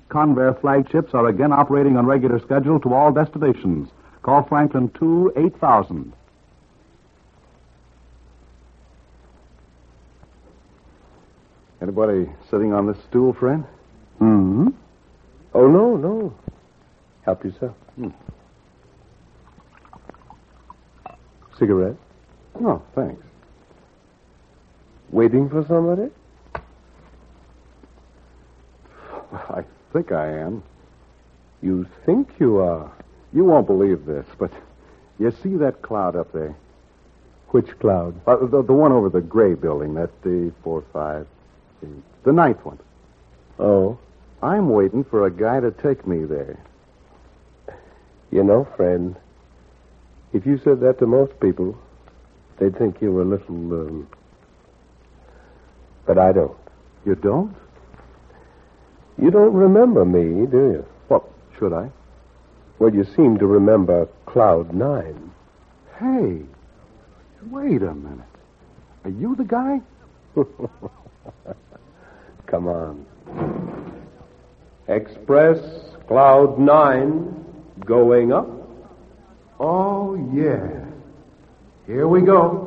Convair flagships are again operating on regular schedule to all destinations. Call Franklin 2-8000. Anybody sitting on this stool, friend? Mm-hmm. Oh, no. Help yourself. Cigarette? Oh, thanks. Waiting for somebody? I think I am. You think you are? You won't believe this, but you see that cloud up there? Which cloud? The one over the gray building, that 4, 5, 8, the ninth one. Oh? I'm waiting for a guy to take me there. You know, friend, if you said that to most people, they'd think you were a little, but I don't. You don't? You don't remember me, do you? Well, should I? Well, you seem to remember Cloud 9. Hey, wait a minute. Are you the guy? Come on. Express Cloud 9 going up. Oh, yeah. Here we go.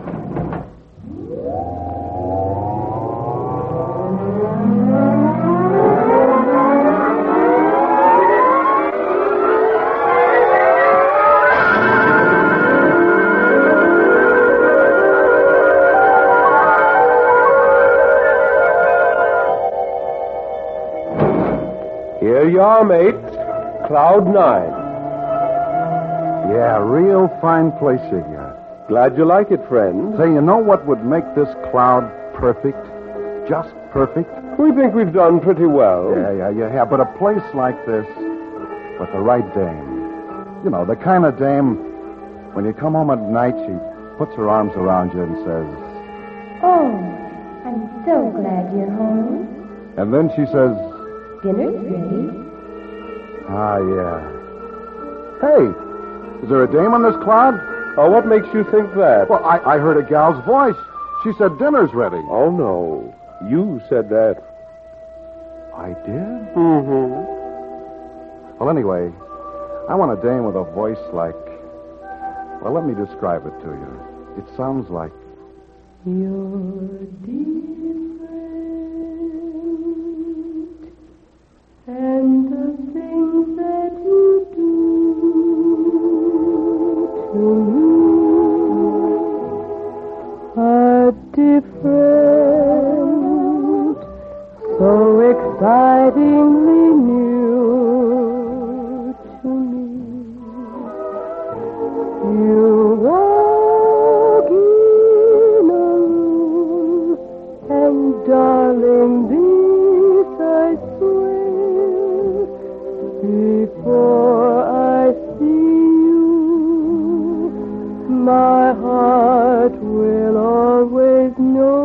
Here you are, mate. Cloud 9. Yeah, real fine place you got. Glad you like it, friend. Say, you know what would make this cloud perfect? Just perfect? We think we've done pretty well. Yeah. But a place like this, with the right dame. You know, the kind of dame, when you come home at night, she puts her arms around you and says, "Oh, I'm so glad you're home. and then she says, Dinner's ready." ah, yeah. Hey, is there a dame on this cloud? Oh, what makes you think that? Well, I heard a gal's voice. She said dinner's ready. Oh, no. You said that. I did? Mm-hmm. Well, anyway, I want a dame with a voice like... Well, let me describe it to you. It sounds like... You're different, and the things that you do to me are different, so excitingly new to me. You walk in a room, and darling, this I swear, before I see you, my heart will always know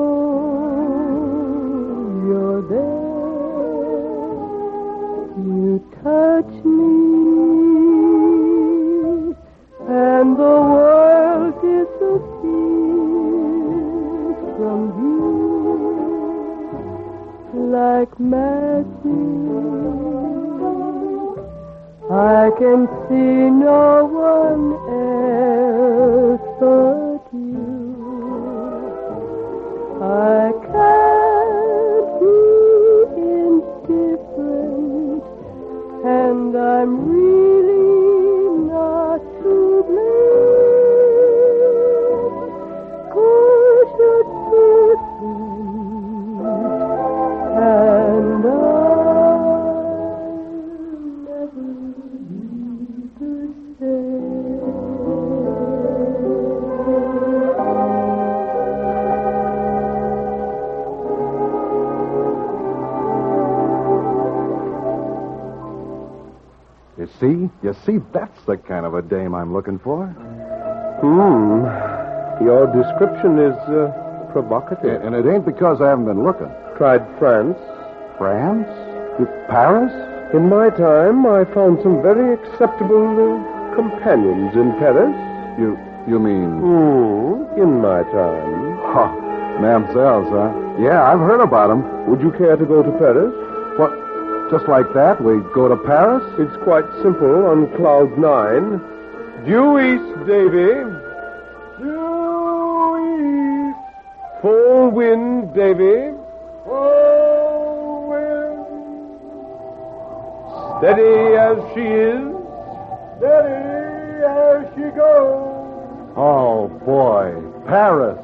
you're there. You touch me, and the world disappears from you like magic. I can see no one else but you. I can't be indifferent, and I'm really not to blame. 'Cause you're different, and I'll never be the same. You see, that's the kind of a dame I'm looking for. Your description is provocative. And it ain't because I haven't been looking. Tried France. France? Paris? In my time, I found some very acceptable companions in Paris. You mean... In my time. Oh, mamsells, huh? Yeah, I've heard about them. Would you care to go to Paris? What, just like that, we go to Paris? It's quite simple on cloud 9. Due east, Davy. Due east. Full wind, Davy. Full wind. Steady as she is. Steady as she goes. Oh, boy. Paris.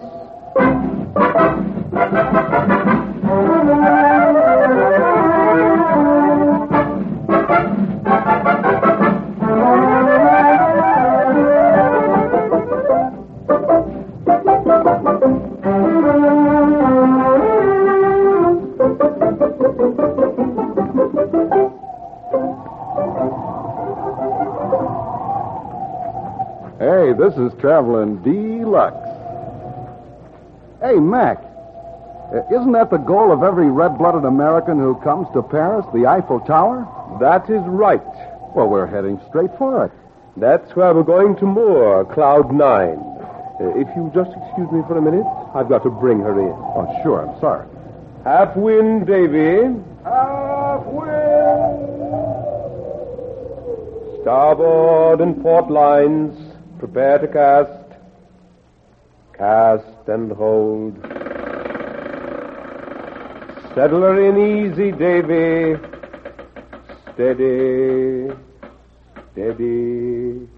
Hey, this is Traveling Deluxe. Hey, Mac, isn't that the goal of every red-blooded American who comes to Paris, the Eiffel Tower? That is right. Well, we're heading straight for it. That's where we're going to moor, cloud 9. If you just excuse me for a minute, I've got to bring her in. Oh, sure, I'm sorry. Half wind, Davy. Half wind. Starboard and port lines. Prepare to cast. Cast and hold. Settle her in easy, Davy. Steady. Steady.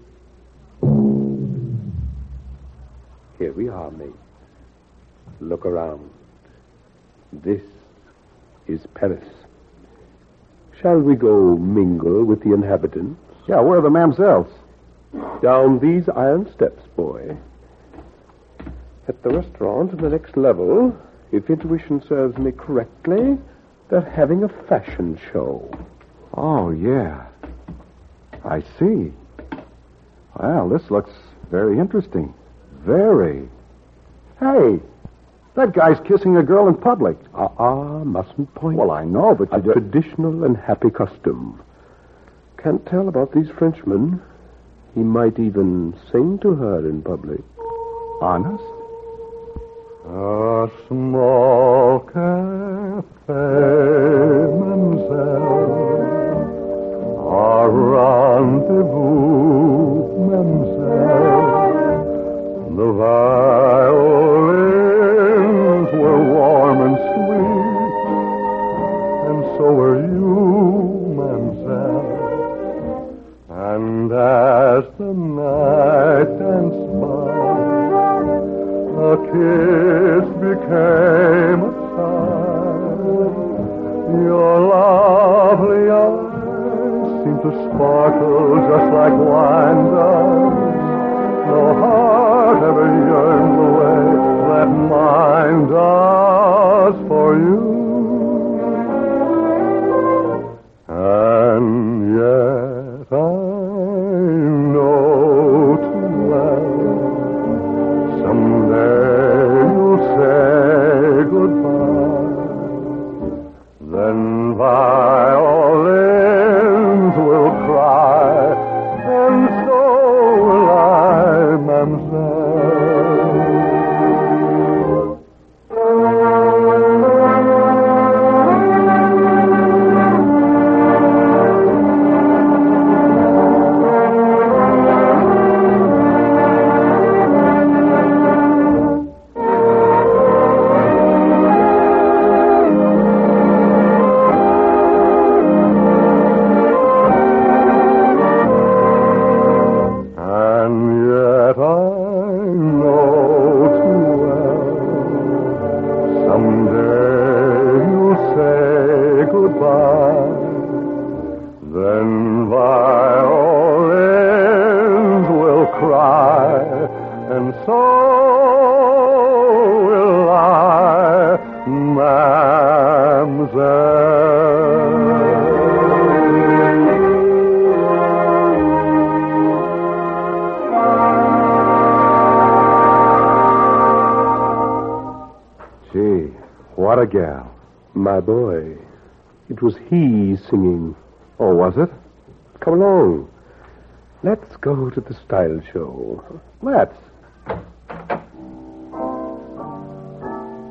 Here we are, mate. Look around. This is Paris. Shall we go mingle with the inhabitants? Yeah, where are the mamsells? Down these iron steps, boy. At the restaurant on the next level, if intuition serves me correctly, they're having a fashion show. Oh, yeah. I see. Well, this looks very interesting. Very. Hey, that guy's kissing a girl in public. Mustn't point. Well, I know, but a traditional and happy custom. Can't tell about these Frenchmen. He might even sing to her in public. Honest? A small cafe, mademoiselle. A rendezvous, mademoiselle. The violins were warm and sweet, and so were you, mademoiselle. And as the night danced by, a kiss became a sigh. Your lovely eyes seemed to sparkle just like wine does. No heart ever yearned the way that mine does for you. And yet I know too well someday you'll say goodbye. Then violins will cry, and so will I, mademoiselle. What a gal. My boy, it was he singing. Oh, was it? Come along. Let's go to the style show. Let's.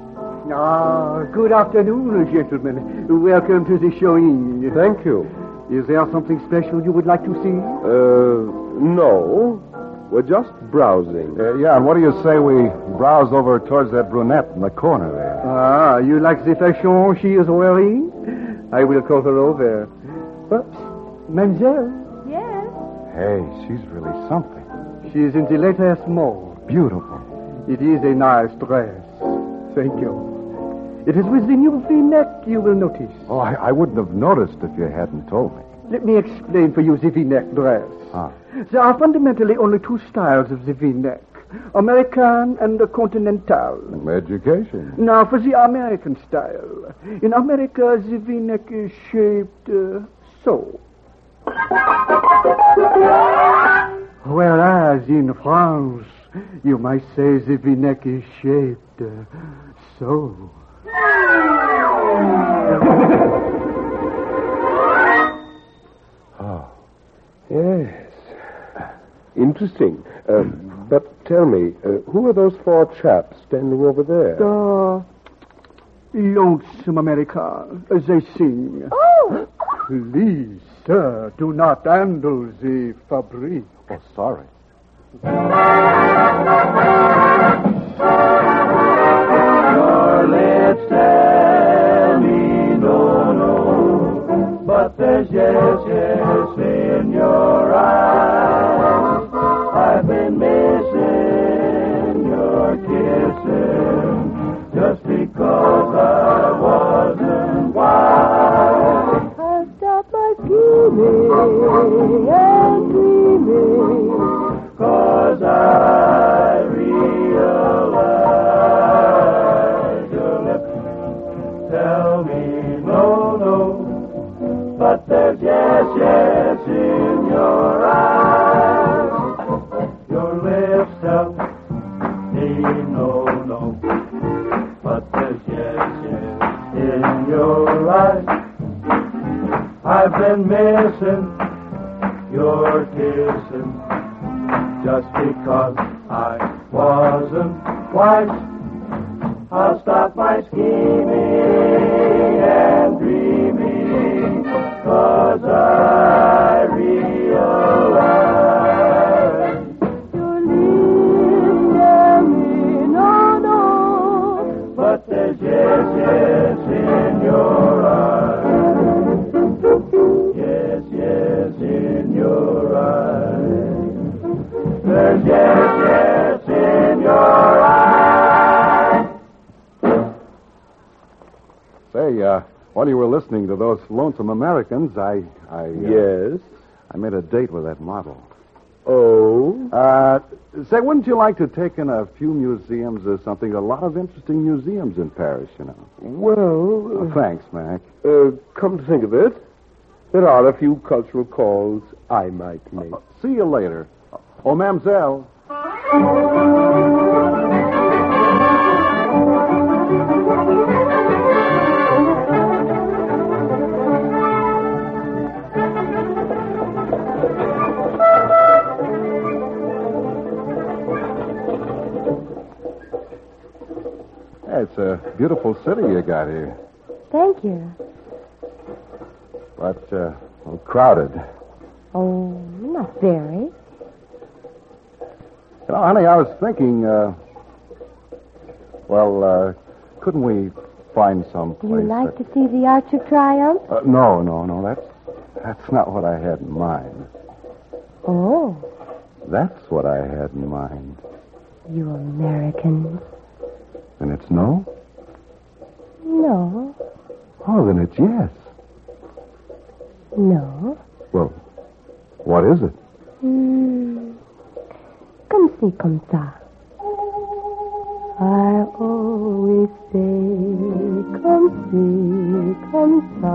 Good afternoon, gentlemen. Welcome to the showing. Thank you. Is there something special you would like to see? No. We're just browsing. Yeah, and what do you say we browse over towards that brunette in the corner there? You like the fashion she is wearing? I will call her over. Mademoiselle, Yes? Hey, she's really something. she's in the letter small. Beautiful. It is a nice dress. Thank you. It is with the new V-neck you will notice. Oh, I wouldn't have noticed if you hadn't told me. Let me explain for you the V-neck dress. Ah. There are fundamentally only two styles of the V-neck, American and continental. Education. Now, for the American style. In America, the V-neck is shaped so. Whereas in France, you might say the V-neck is shaped so. Oh. Yes. Interesting. But tell me, who are those four chaps standing over there? Lonesome America, they sing. Oh! Please, sir, do not handle the fabric. Oh, sorry. Your lips tell me no, no, but there's yes, yes in your eyes. I've been missing your kissing just because I wasn't wise. I've stopped my scheming and dreaming. 'Cause I realize your lips tell me no, no, but there's yes, yes in your eyes. Your lips tell me no, no, but there's yes, yes in your eyes. I've been missing your kissing just because I wasn't wise. I'll stop my scheming and dreaming, 'cause I realize Your lips tell me no, no, but there's yes, yes in your eyes. Yes, yes in your eyes. There's yes, yes in your eyes. Say, while you were listening to those lonesome Americans, Yes. I made a date with that model. Oh? Say, wouldn't you like to take in a few museums or something? A lot of interesting museums in Paris, you know. Well, Thanks, Mac. come to think of it, there are a few cultural calls I might make. See you later. Oh, mademoiselle. Hey, it's a beautiful city you got here, thank you. but crowded. Oh, not very. You know, honey, I was thinking, couldn't we find some place? You like to see the Arch of Triumph? No. That's not what I had in mind. Oh, That's what I had in mind. you Americans. And it's no? No, Oh, then it's yes. no. Well, what is it? Comme ci, comme ça. I always say comme ci, comme ça,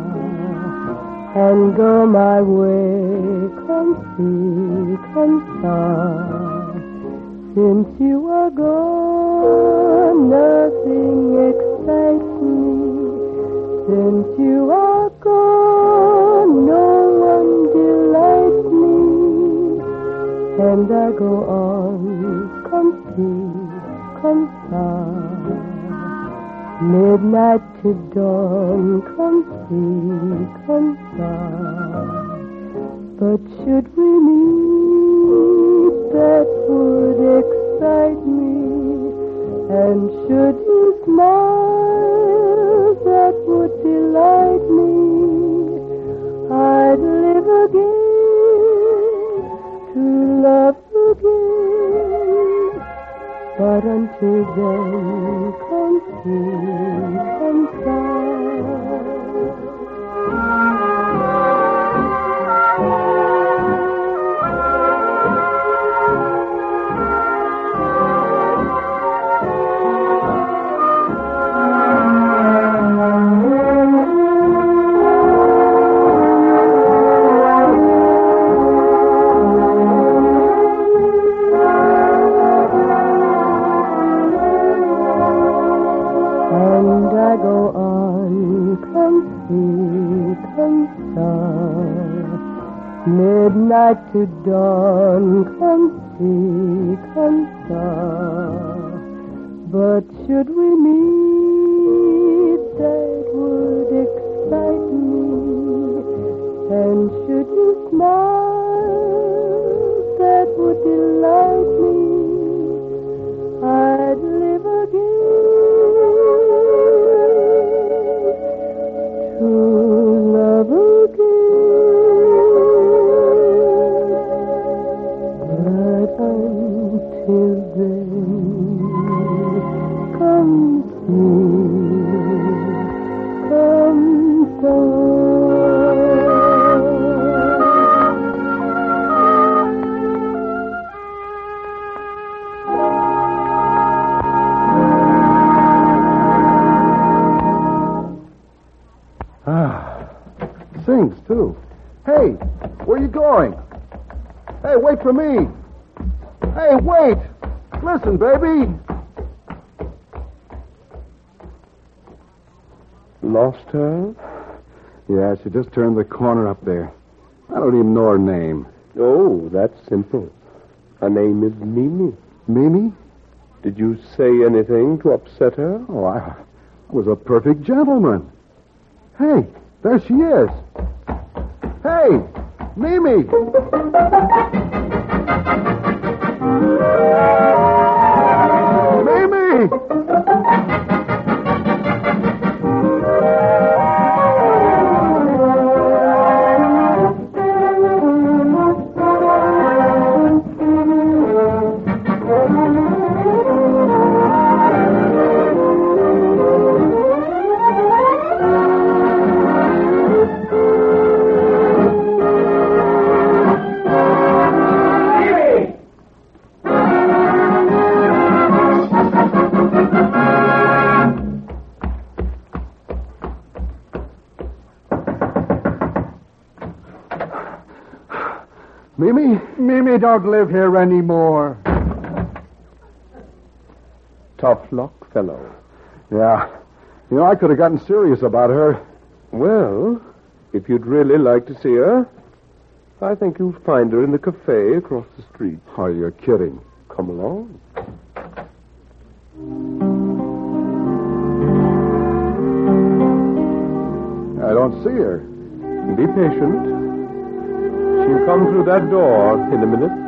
and go my way comme ci, comme ça. Since you are gone, nothing excites me. Since you are gone, no one delights me. And I go on, comme ci, comme ça. midnight to dawn, come see, come far. But should we meet, that would excite me, and should you smile, that would delight me. I'd live again, to love again. But until then, come see, come midnight to dawn, come see, come far. But should we meet, that would excite me, and should you smile, that would delight me. I'd live again, to love again. Until then, come see, come Sings, too. Hey, where are you going? Hey, wait for me. Hey, wait! Listen, baby! Lost her? Yeah, she just turned the corner up there. I don't even know her name. Oh, that's simple. Her name is Mimi. Mimi? Did you say anything to upset her? Oh, I was a perfect gentleman. Hey, there she is. Hey, Mimi! Mimi! Mimi? Mimi don't live here anymore. Tough luck, fellow. Yeah. You know, I could have gotten serious about her. Well, if you'd really like to see her, I think you'll find her in the cafe across the street. Oh, you're kidding. Come along. I don't see her. Be patient. She'll come through that door in a minute.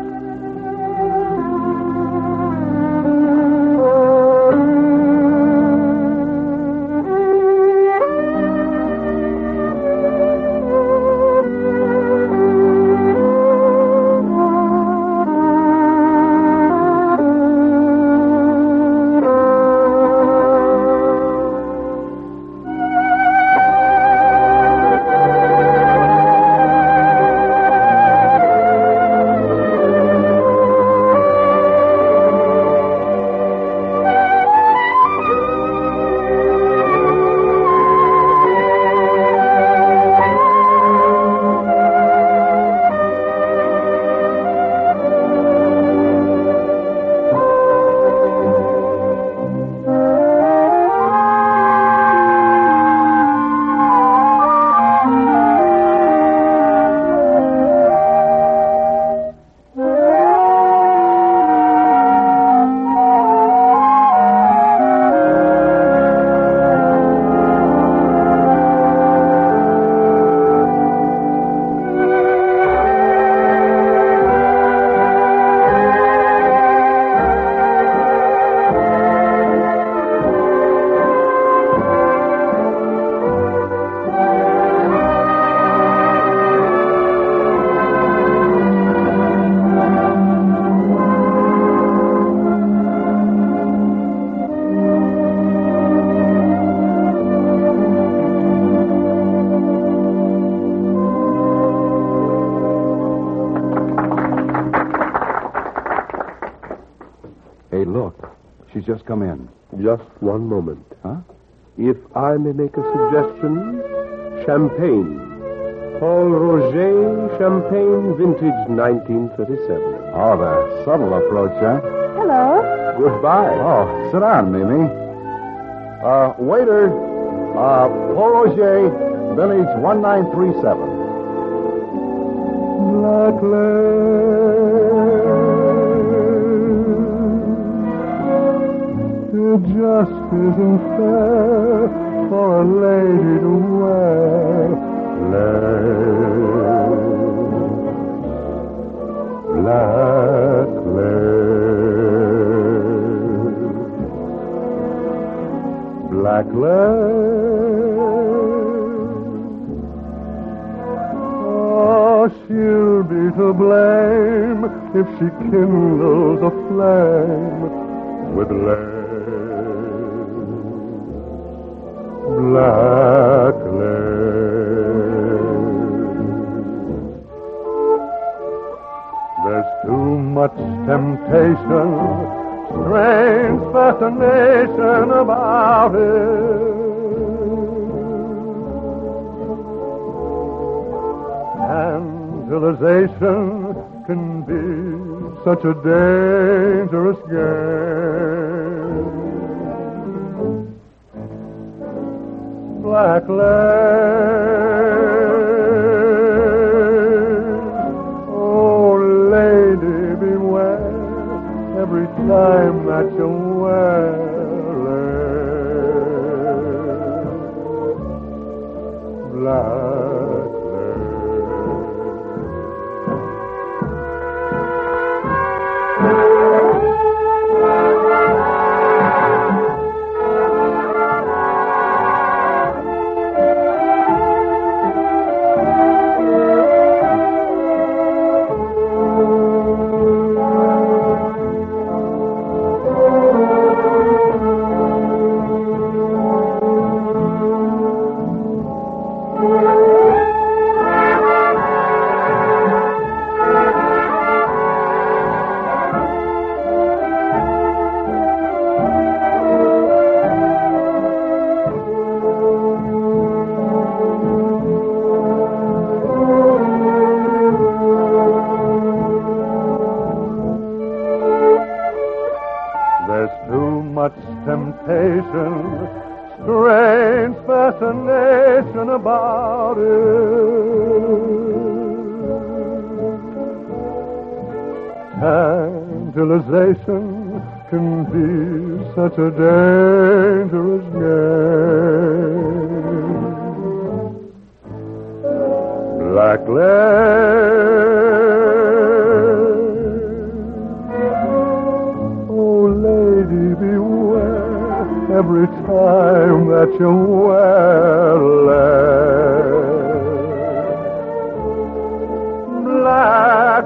just come in. Just one moment. Huh? If I may make a suggestion, champagne. Paul Roger Champagne Vintage 1937. Oh, the subtle approach, huh? Hello. Goodbye. Oh, sit down, Mimi. Waiter, Paul Roger, Vintage 1937. It just isn't fair for a lady to wear black lace. Oh, she'll be to blame if she kindles a flame with black lace. There's too much temptation, strange fascination about it. Tantalization can be such a dangerous game. Black lace, oh lady, beware every time that you wear it. Black temptation, strange fascination about it. Tantalization can be such a dangerous game. Black every time that you wear black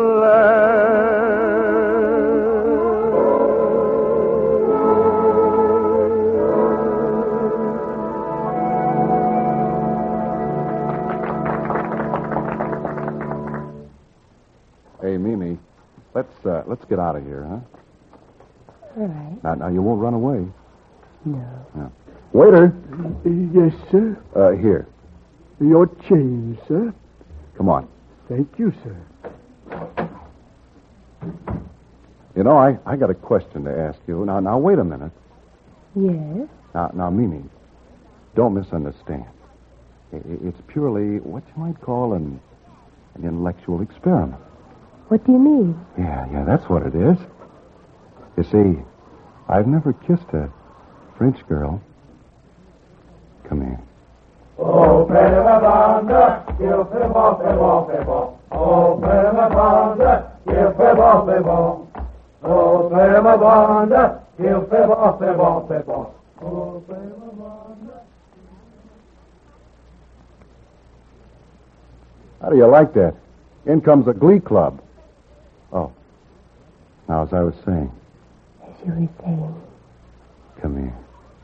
Hey, Mimi, let's get out of here, huh? All right. Now, you won't run away. No. Waiter. Yes, sir. Here. Your change, sir. Come on. Thank you, sir. You know, I got a question to ask you. Now, wait a minute. Yes? Now, Mimi, don't misunderstand. It's purely what you might call an intellectual experiment. What do you mean? Yeah, that's what it is. You see, I've never kissed a French girl. Come here. Oh, prima banda, il fait bon, fait bon, fait bon. Oh, prima banda, il fait bon, fait bon. Oh, prima banda, il fait bon, fait bon, fait bon. Oh, prima banda. How do you like that? In comes a glee club. Oh. Now, as I was saying. As you were saying. Come here.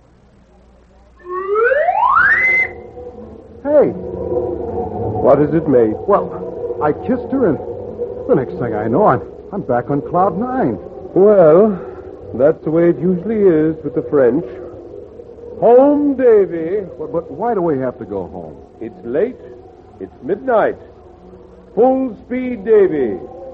Hey. What has it made? Well, I kissed her, and the next thing I know, I'm back on cloud 9. Well, That's the way it usually is with the French. Home, Davy. But why do we have to go home? It's late. It's midnight. Full speed, Davy.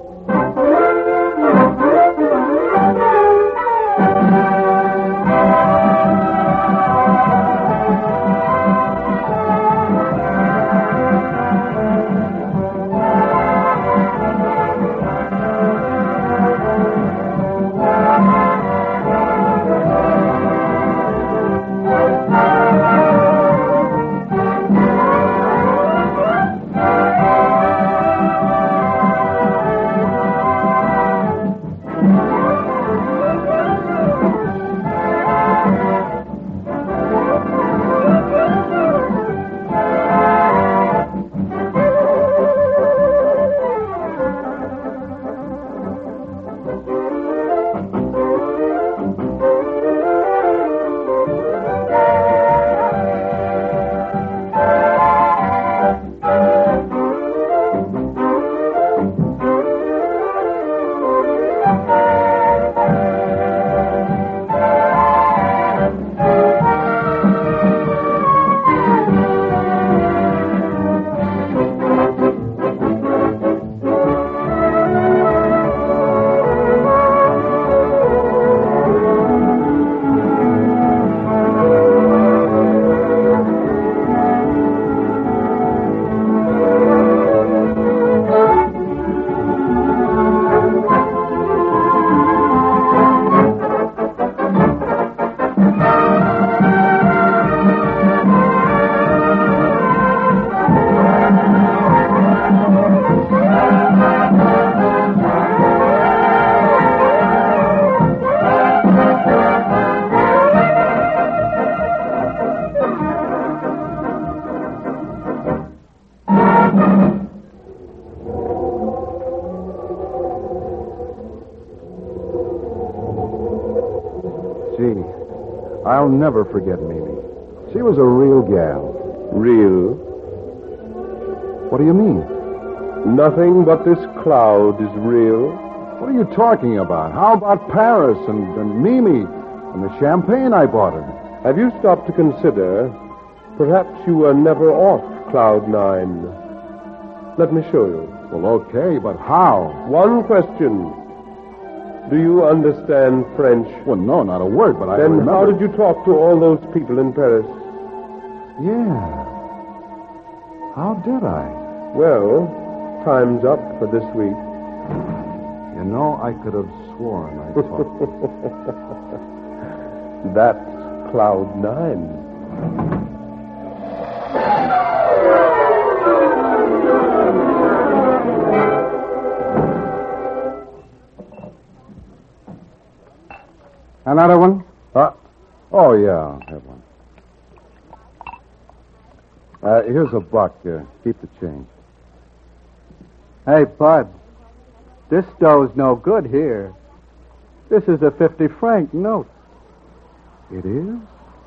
Gee, I'll never forget Mimi. She was a real gal. Real? What do you mean? Nothing but this cloud is real. What are you talking about? How about Paris and Mimi and the champagne I bought her? Have you stopped to consider perhaps you were never off Cloud 9? Let me show you. Well, okay, but how? One question. Do you understand French? Well, no, not a word, but I Then remember. how did you talk to all those people in Paris? Yeah. How did I? Well, time's up for this week. You know, I could have sworn I talked. That's Cloud 9. Another one? Oh, yeah, I'll have one. Here's a buck. Keep the change. Hey, Bud. This dough's no good here. This is a 50-franc note. It is?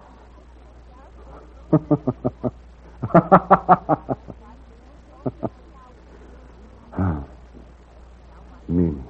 Mimi.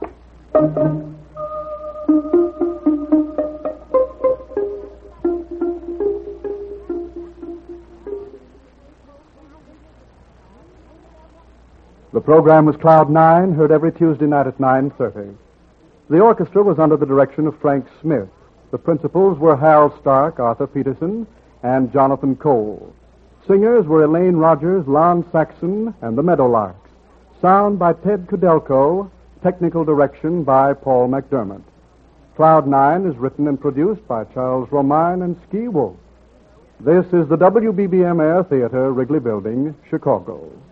The program was Cloud 9, heard every Tuesday night at 9:30. The orchestra was under the direction of Frank Smith. The principals were Harold Stark, Arthur Peterson, and Jonathan Cole. Singers were Elaine Rogers, Lon Saxon, and the Meadowlarks. Sound by Ted Kudelko, technical direction by Paul McDermott. Cloud 9 is written and produced by Charles Romine and Ski Wolf. This is the WBBM Air Theater, Wrigley Building, Chicago.